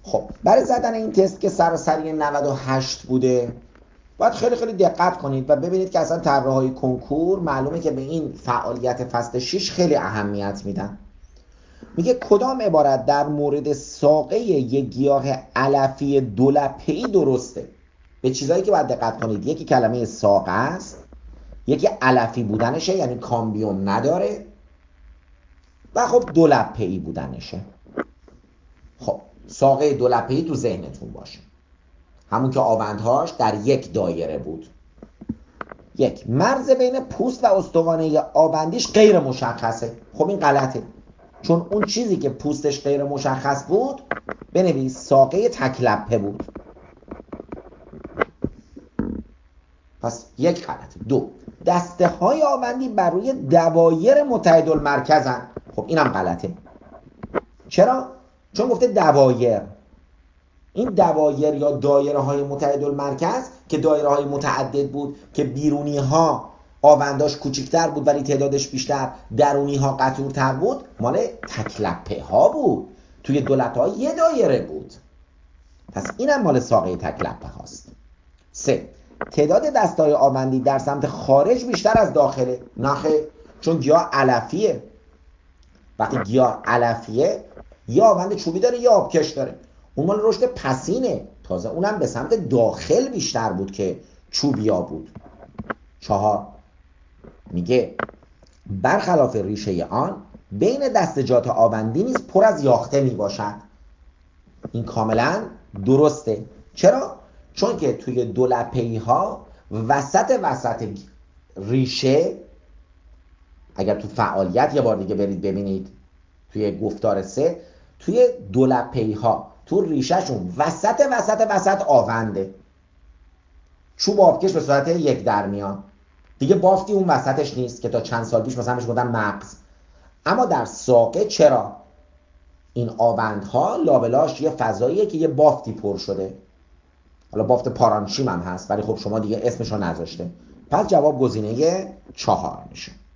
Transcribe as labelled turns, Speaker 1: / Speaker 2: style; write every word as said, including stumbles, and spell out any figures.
Speaker 1: خب برای زدن این تست که سراسری نود و هشت بوده باید خیلی خیلی دقت کنید و ببینید که اصلا طراحهای کنکور معلومه که به این فعالیت فصل شش خیلی اهمیت میدن. میگه کدام عبارت در مورد ساقه یک گیاه علفی دولپه‌ای درسته؟ به چیزایی که باید دقت کنید، یکی کلمه ساقه است، یکی علفی بودنشه یعنی کامبیوم نداره و خب دولپه‌ای بودنشه. خب ساقه دولپه‌ای تو ذهنتون باشه، همون که آوندهاش در یک دایره بود. یک، مرز بین پوست و استوانه آوندیش غیر مشخصه. خب این غلطه، چون اون چیزی که پوستش غیر مشخص بود بنویس ساقه تکلپه بود. پس یک غلطه. دو، دسته های آوندی بر روی دوایر متحدالمرکزن. خب اینم غلطه. چرا؟ چون گفته دوایر. این دوایر یا دایره های متحدالمرکز که دایره های متعدد بود که بیرونی ها آونداش کوچکتر بود ولی تعدادش بیشتر، درونی ها قطورتر بود، مال تکلپه ها بود. توی دولت ها یه دایره بود. پس اینم مال ساقه تکلپه هاست. سه، تعداد دستای آوندی در سمت خارج بیشتر از داخله. نخه، چون گیاه علفیه. وقتی گیاه علفیه یا آوند چوبی داره یا آبکش داره، اون مال رشد پسینه، تازه اونم به سمت داخل بیشتر بود که چوبیا بود. چهار، میگه برخلاف ریشه آن بین دستجات آوندی نیز پر از یاخته میباشد. این کاملا درسته. چرا؟ چون که توی دولپه‌ای ها وسط وسط ریشه، اگر تو فعالیت یه بار دیگه برید ببینید توی گفتار سه، توی دولپه‌ای ها تو ریشهشون وسط وسط وسط آونده. چوب آبکش به صورت یک درمیان دیگه، بافتی اون وسطش نیست که تا چند سال پیش مثلا بهش گفتن مغز. اما در ساقه چرا؟ این آوندها لابلاش یه فضاییه که یه بافتی پر شده. حالا بافت پارانشیم هم هست ولی خب شما دیگه اسمشو نذاشته. پس جواب گزینه چهار میشه.